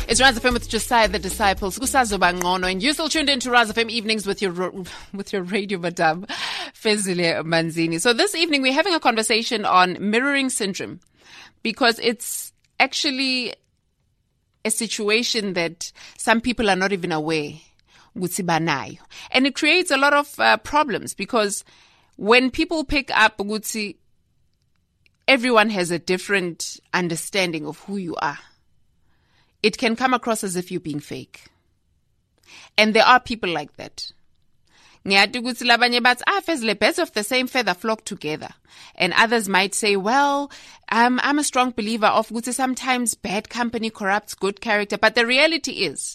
It's Raz FM with Josiah the Disciples. Kusazoba Ngcono, and you're still tuned into Raz FM evenings with your radio madam, Fezile Manzini. So this evening we're having a conversation on mirroring syndrome, because it's actually a situation that some people are not even aware ukuthi banayo, and it creates a lot of problems, because when people pick up ukuthi everyone has a different understanding of who you are, it can come across as if you're being fake. And there are people like that. Fezile, birds of the same feather flock together. And others might say, well, I'm a strong believer of ukuthi sometimes bad company corrupts good character. But the reality is,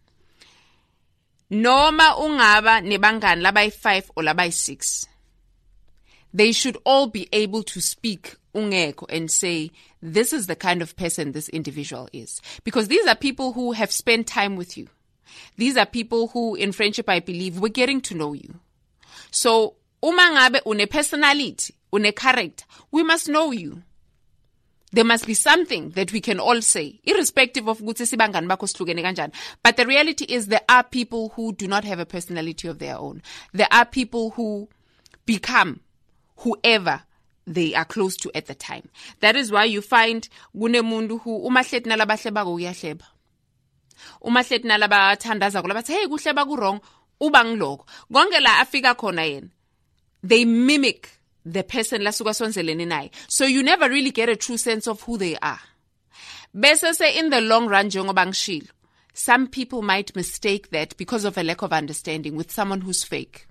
noma ungaba nebangani labai 5 or labai 6, they should all be able to speak ungeko and say, this is the kind of person this individual is. Because these are people who have spent time with you. These are people who, in friendship, I believe, we're getting to know you. So, uma ngabe une personality, une character, we must know you. There must be something that we can all say, irrespective of ukuthi sibangani bakho sihlukene kanjani. But the reality is there are people who do not have a personality of their own. There are people who become whoever they are close to at the time. That is why you find kunemuntu who umahlethi nalabahlebako uyahleba. Umahlethi nalabathandazako labathi hey kuhleba ku wrong uba ngiloko. Konke la afika khona yena. They mimic the person lasuka sonzelene naye. So you never really get a true sense of who they are. Bese say in the long run njengoba ngishilo, some people might mistake that because of a lack of understanding with someone who's fake.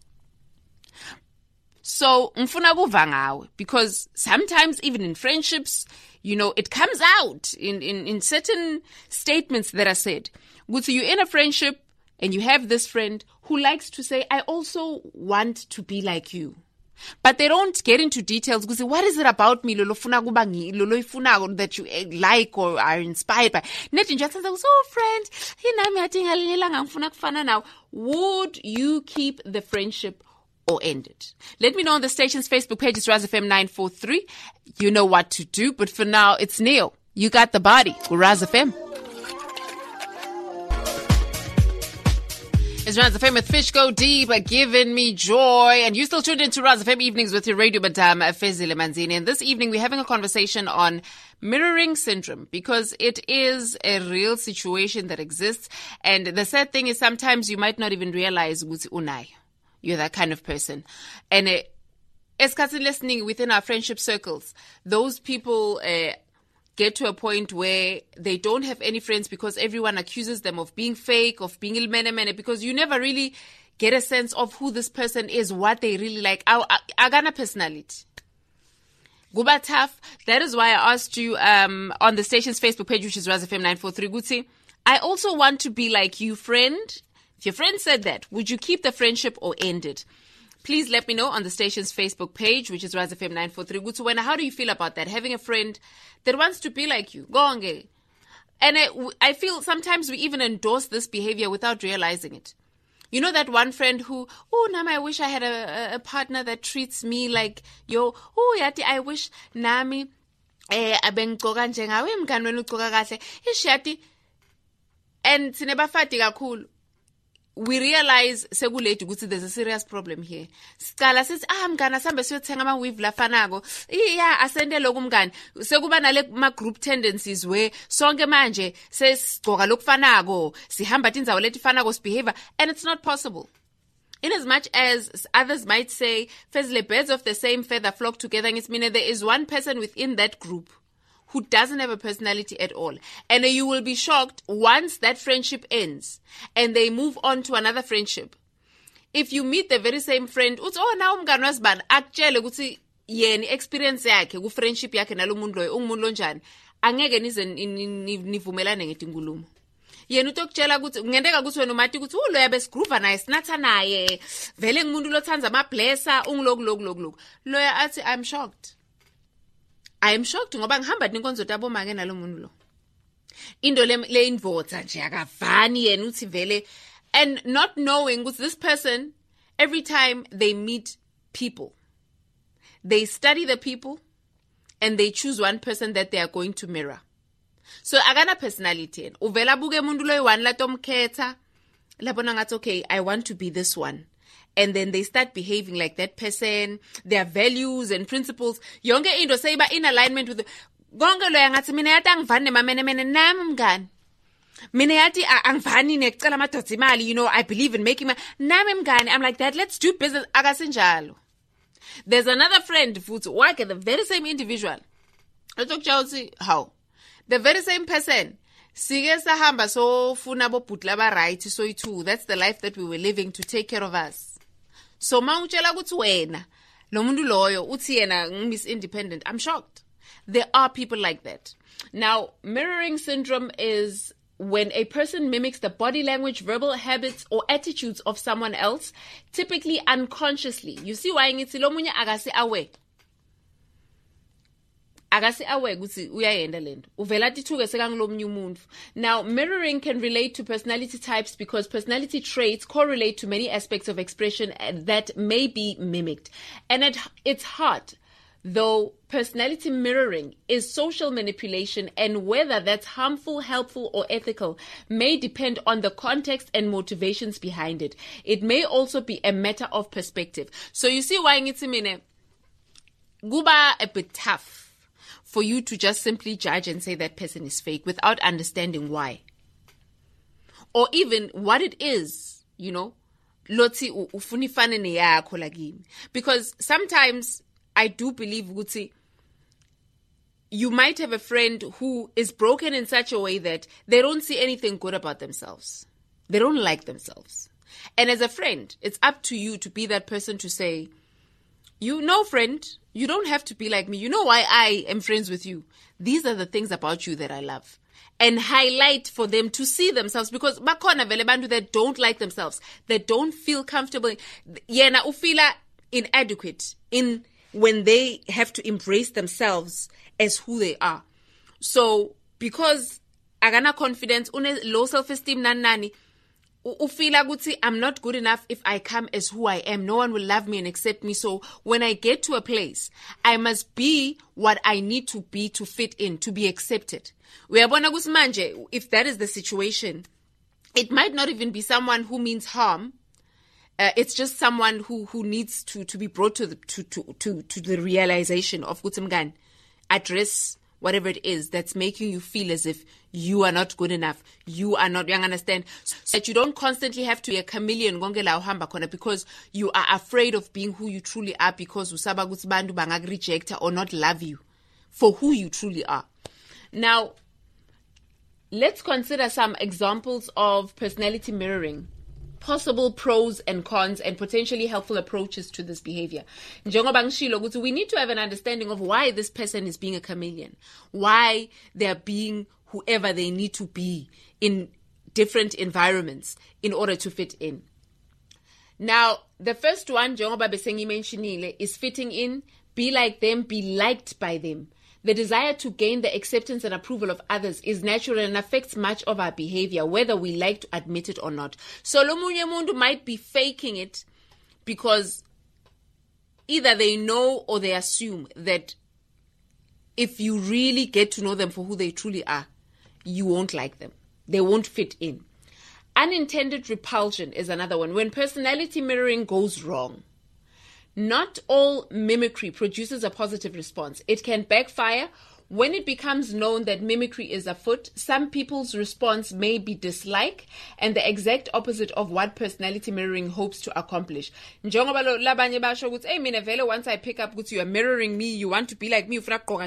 So, ngifuna kuva ngawe, because sometimes even in friendships, you know, it comes out in certain statements that are said. So you're in a friendship and you have this friend who likes to say, I also want to be like you. But they don't get into details. Because what is it about me that you like or are inspired by? Now, would you keep the friendship or end it? Let me know on the station's Facebook page. It's Raz FM 943. You know what to do. But for now, it's Neil. You got the body with Raz FM. It's Raz FM with Fish Go Deep, giving me joy. And you still tuned into Raz FM evenings with your radio madam, Fezile Manzini. And this evening, we're having a conversation on mirroring syndrome, because it is a real situation that exists. And the sad thing is sometimes you might not even realize ukuthi unayo. You're that kind of person. And esikhathini listening within our friendship circles, those people get to a point where they don't have any friends because everyone accuses them of being fake, of being ilmenemene, because you never really get a sense of who this person is, what they really like. Agana personality. Guba tough. That is why I asked you on the station's Facebook page, which is Raz FM 943, Gutsi, I also want to be like you, friend. If your friend said that, would you keep the friendship or end it? Please let me know on the station's Facebook page, which is Raz FM 943. Gutsuwena, how do you feel about that? Having a friend that wants to be like you. Go on, gay. And I feel sometimes we even endorse this behavior without realizing it. You know that one friend who, oh, Nami, I wish I had a partner that treats me like yo. Oh, Yati, I wish Nami, abengqoka njengawe mngani wena ugqoka kahle. Ishati. And sinebafati kakhulu. We realize there's a serious problem here. Scala says, mngana sambe siyothenga ama-weave lafanako. Yeah, asende lokhu mngani. Sekuba nale ma-group tendencies where sonke manje sesigqoka lokufanako, sihamba tindzawo letifanako, sibehavior, and it's not possible. In as much as others might say, Fezile, birds of the same feather flock together, it's meaning there is one person within that group who doesn't have a personality at all. And you will be shocked once that friendship ends and they move on to another friendship. If you meet the very same friend, now umngani wasibani akutshele ukuthi yena experience yakhe ku friendship yakhe nalo muntu loyo ungumuntu lonjani, angeke nize nivumelane ngetingulumo. Yena utokutshela ukuthi ngendeka ukuthi wena umathi ukuthi uloya besigroova naye sinatha naye vele ngumuntu lothanza ama blesser ungiloku loya athi I'm shocked. I am shocked ngoba ngihamba ninkonzo tabo make nalo muntu lo. Into le invota nje akavani yena uthi vele, and not knowing with this person, every time they meet people, they study the people and they choose one person that they are going to mirror. So akana personality uvela buke umuntu loyi-one latomkhetha labona ngathi okay, I want to be this one. And then they start behaving like that person, their values and principles yonke into seyiba in alignment with konke loya ngathi mina yathi angivani nemamenemene nami mngani. Mina yathi angivani nekucela amadoda imali, you know, I believe in making money. Nami mngani, I'm like that, let's do business. Akasinjalo. There's another friend futhi wakhe, the very same individual. How? The very same person. Sige sahamba so funa bo butla ba right so too. That's the life that we were living to take care of us. So mawutshela ukuthi wena lo muntu loyo uthi yena Miss Independent. I'm shocked. There are people like that. Now, mirroring syndrome is when a person mimics the body language, verbal habits, or attitudes of someone else, typically unconsciously. You see why ngithi lo munye akase aware. Akase aware ukuthi uyayenda lento. Uvela tithuke sekangilomunye umuntu. Now, mirroring can relate to personality types because personality traits correlate to many aspects of expression that may be mimicked. And at its heart, though personality mirroring is social manipulation, and whether that's harmful, helpful, or ethical may depend on the context and motivations behind it. It may also be a matter of perspective. So you see why ngithi mina kuba a bit tough for you to just simply judge and say that person is fake without understanding why. Or even what it is, you know. Lotsi ufunifane neyakho lagini. Because sometimes I do believe, Guti, you might have a friend who is broken in such a way that they don't see anything good about themselves. They don't like themselves. And as a friend, it's up to you to be that person to say, you know, friend, you don't have to be like me. You know why I am friends with you. These are the things about you that I love. And highlight for them to see themselves, because bakhona vele bantu that don't like themselves, that don't feel comfortable. Yena ufila inadequate in when they have to embrace themselves as who they are. So, because agana confidence, une low self-esteem nani, ufila guti, I'm not good enough if I come as who I am. No one will love me and accept me. So when I get to a place, I must be what I need to be to fit in, to be accepted. Uyabona gusi manje, if that is the situation, it might not even be someone who means harm. It's just someone who needs to be brought to the realization of Gutimgan. Address whatever it is that's making you feel as if you are not good enough. You are not, you understand? So that you don't constantly have to be a chameleon because you are afraid of being who you truly are, because usaba ukuthi bantu bangak reject or not love you for who you truly are. Now, let's consider some examples of personality mirroring. Possible pros and cons and potentially helpful approaches to this behavior. We need to have an understanding of why this person is being a chameleon, why they're being whoever they need to be in different environments in order to fit in. Now, the first one, is fitting in, be like them, be liked by them. The desire to gain the acceptance and approval of others is natural and affects much of our behavior, whether we like to admit it or not. So lomunye mundu might be faking it because either they know or they assume that if you really get to know them for who they truly are, you won't like them. They won't fit in. Unintended repulsion is another one. When personality mirroring goes wrong. Not all mimicry produces a positive response. It can backfire. When it becomes known that mimicry is afoot, some people's response may be dislike and the exact opposite of what personality mirroring hopes to accomplish. Once I pick up you are mirroring me, you want to be like me,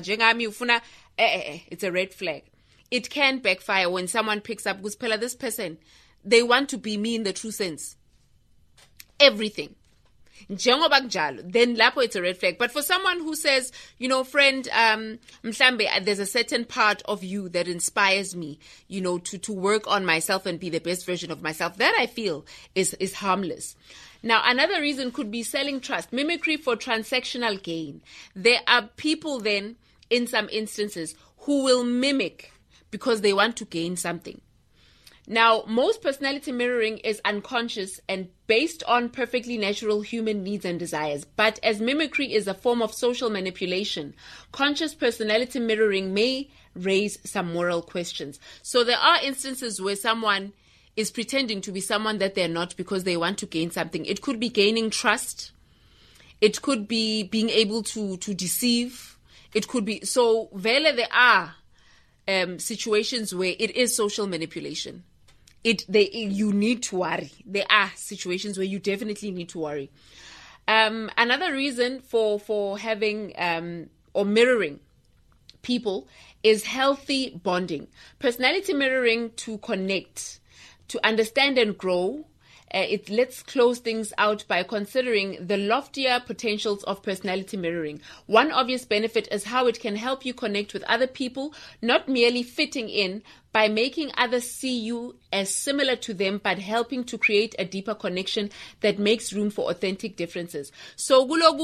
it's a red flag. It can backfire when someone picks up this person, they want to be me in the true sense. Everything. Then lapo it's a red flag. But for someone who says, you know, friend, mhlambe, there's a certain part of you that inspires me, you know, to work on myself and be the best version of myself, that I feel is harmless. Now, another reason could be selling trust, mimicry for transactional gain. There are people then, in some instances, who will mimic because they want to gain something. Now, most personality mirroring is unconscious and based on perfectly natural human needs and desires. But as mimicry is a form of social manipulation, conscious personality mirroring may raise some moral questions. So there are instances where someone is pretending to be someone that they're not because they want to gain something. It could be gaining trust. It could be being able to deceive. It could be, so vele there are situations where it is social manipulation. You need to worry. There are situations where you definitely need to worry. Another reason for having or mirroring people is healthy bonding. Personality mirroring to connect, to understand and grow. It lets close things out by considering the loftier potentials of personality mirroring. One obvious benefit is how it can help you connect with other people, not merely fitting in, by making others see you as similar to them, but helping to create a deeper connection that makes room for authentic differences. So,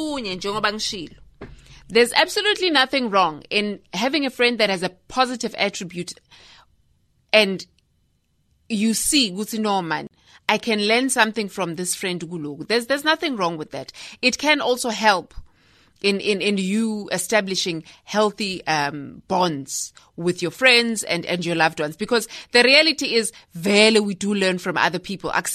there's absolutely nothing wrong in having a friend that has a positive attribute and you see, no man, I can learn something from this friend. There's nothing wrong with that. It can also help in you establishing healthy bonds with your friends and your loved ones, because the reality is, we do learn from other people. That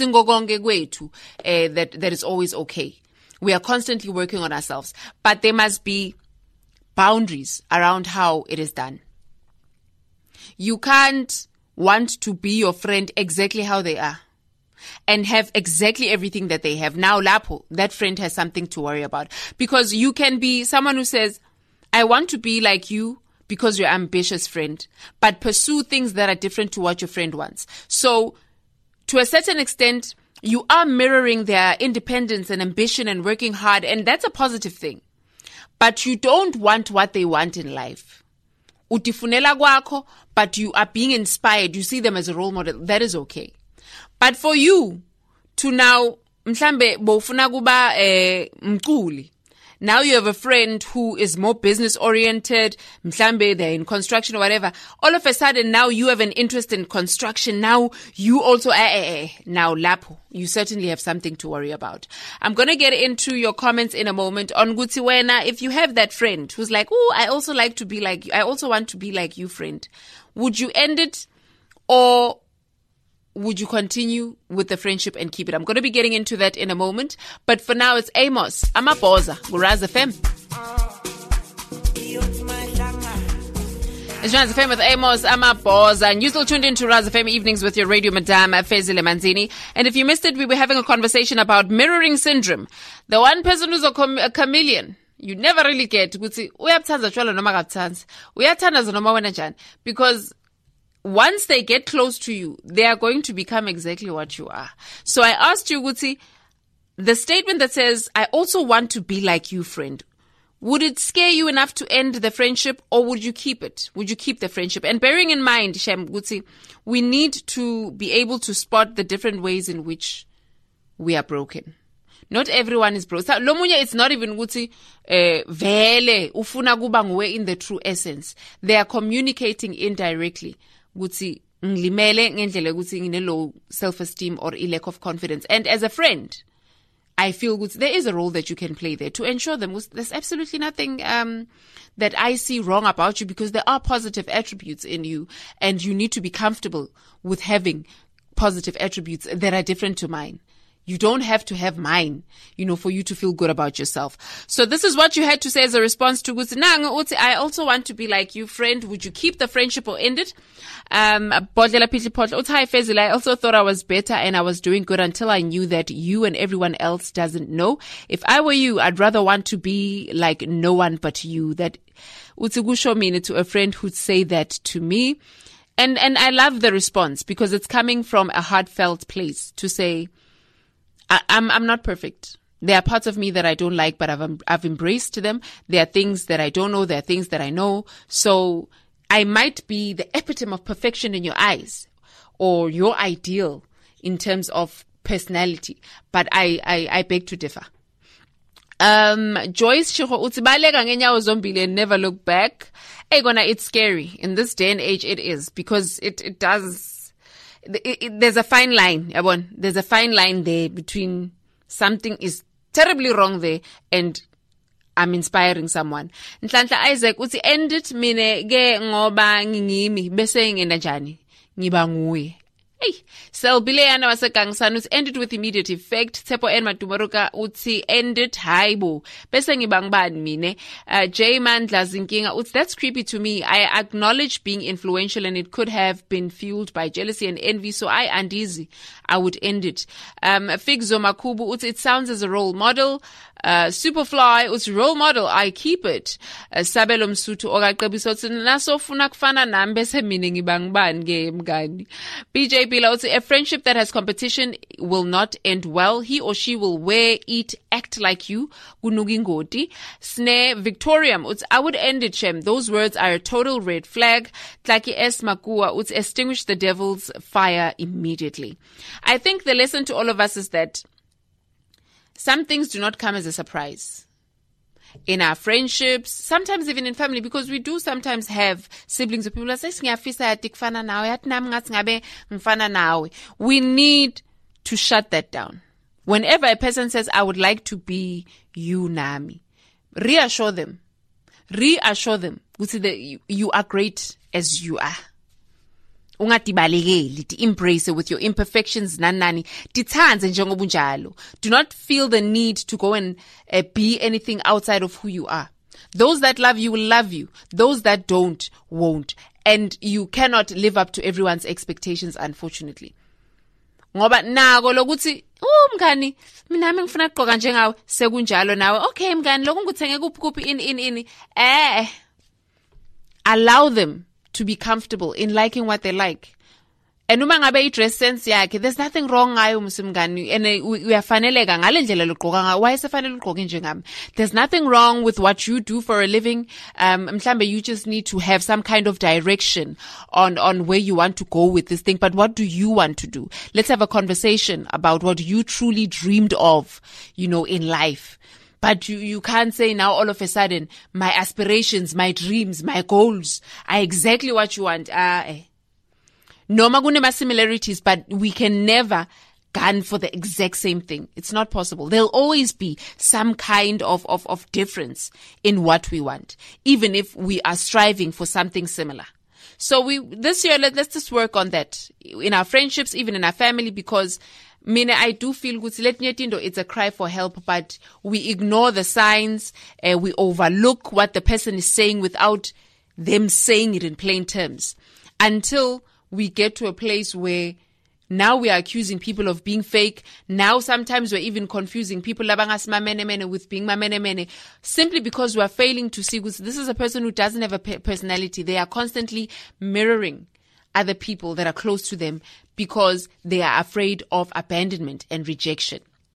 is always okay. We are constantly working on ourselves, but there must be boundaries around how it is done. You can't want to be your friend exactly how they are and have exactly everything that they have. Now, Lapo, that friend has something to worry about, because you can be someone who says, I want to be like you because you're an ambitious friend, but pursue things that are different to what your friend wants. So to a certain extent, you are mirroring their independence and ambition and working hard, and that's a positive thing. But you don't want what they want in life. Utifunela kwakho, but you are being inspired. You see them as a role model. That is okay. But for you to now, mhlambe bofuna kuba mculi. Now you have a friend who is more business oriented. Mhlambe they're in construction or whatever. All of a sudden now you have an interest in construction. Now you also now Lapo, you certainly have something to worry about. I'm going to get into your comments in a moment on Gutiwena. If you have that friend who's like, oh, I also like to be like you. I also want to be like you, friend. Would you end it, or would you continue with the friendship and keep it? I'm going to be getting into that in a moment. But for now, it's Amos Amaboza, Raz FM. It's Raz FM with Amos Amaboza. And you're still tuned into Raz FM Evenings with your radio madam, Fezile Manzini. And if you missed it, we were having a conversation about mirroring syndrome. The one person who's a chameleon. You never really get because once they get close to you, they are going to become exactly what you are. So I asked you, Guti, the statement that says, I also want to be like you, friend, would it scare you enough to end the friendship, or would you keep it? Would you keep the friendship? And bearing in mind, Shem, Guti, we need to be able to spot the different ways in which we are broken. Not everyone is broken. Lomunya, it's not even Guti, vele, ufuna kuba nguwe in the true essence. They are communicating indirectly. Guti, nglimele ngendlela ukuthi ngine low self-esteem or a lack of confidence. And as a friend, I feel Guti, there is a role that you can play there to ensure them. There's absolutely nothing that I see wrong about you, because there are positive attributes in you, and you need to be comfortable with having positive attributes that are different to mine. You don't have to have mine, for you to feel good about yourself. So this is what you had to say as a response to Guti. I also want to be like you, friend. Would you keep the friendship or end it? Hi, Fezile. I also thought I was better and I was doing good until I knew that you and everyone else doesn't know. If I were you, I'd rather want to be like no one but you. That Utsugusho mean to a friend who'd say that to me. And I love the response, because it's coming from a heartfelt place to say, I'm not perfect. There are parts of me that I don't like, but I've embraced them. There are things that I don't know. There are things that I know. So I might be the epitome of perfection in your eyes, or your ideal in terms of personality, but I beg to differ. Joyce Chiho utibaleka ngenyawo zombili and never look back. It's scary in this day and age. It is, because it does. There's a fine line, There's a fine line there between something is terribly wrong there and I'm inspiring someone. Nhlanhla Isaac uthi end it mine ke ngoba ngingimi bese ngenda njani ngiba nguye. Hey, Selbileana waseGangsana uthi end it with immediate effect. Tepo N Madumaruka uthi end it haibo. Bese ngiba ngibani mine. J Mandla Zinkinga uthi that's creepy to me. I acknowledge being influential and it could have been fueled by jealousy and envy, so I uneasy. I would end it. Figzo Makubu uthi it sounds as a role model. Superfly uthi role model, I keep it. Sabelo Msutu okaqebisa uthi nasofuna kufana nami bese mina ngiba ngibani ke mngani. BJ Bila uthi a friendship that has competition will not end well. He or she will wear, eat, act like you. Kunugingoti. Sne Victorium uthi I would end it, Shem. Those words are a total red flag. Tlaki S Makua uthi extinguish the devil's fire immediately. I think the lesson to all of us is that some things do not come as a surprise. In our friendships, sometimes even in family, because we do sometimes have siblings or people that say, we need to shut that down. Whenever a person says, I would like to be you, Nami, reassure them that you are great as you are. Embrace it with your imperfections nanani. Do not feel the need to go and be anything outside of who you are. Those that love you will love you. Those that don't, won't. And you cannot live up to everyone's expectations, unfortunately. Ngoba nako lokuthi mngani mina ngifuna ukugqoka njengawe sekunjalo nawe. Okay mngani lokho ngikuthenge kuphi ini. Allow them to be comfortable in liking what they like. And uma ngabe i-dress sense yakhe, there's nothing wrong ngayo msimngani. And uyafaneleka ngale ndlela logqoka ngayo. Why sefanele ugqoke njengami? There's nothing wrong with what you do for a living. Mhlambe you just need to have some kind of direction on where you want to go with this thing. But what do you want to do? Let's have a conversation about what you truly dreamed of, in life. But you can't say now all of a sudden, my aspirations, my dreams, my goals are exactly what you want. Noma kunema similarities, but we can never gun for the exact same thing. It's not possible. There'll always be some kind of difference in what we want, even if we are striving for something similar. So this year, let's just work on that in our friendships, even in our family, because I do feel it's a cry for help, but we ignore the signs, we overlook what the person is saying without them saying it in plain terms, until we get to a place where now we are accusing people of being fake. Now sometimes we're even confusing people with being mamenemene, simply because we are failing to see this is a person who doesn't have a personality. They are constantly mirroring other people that are close to them because they are afraid of abandonment and rejection.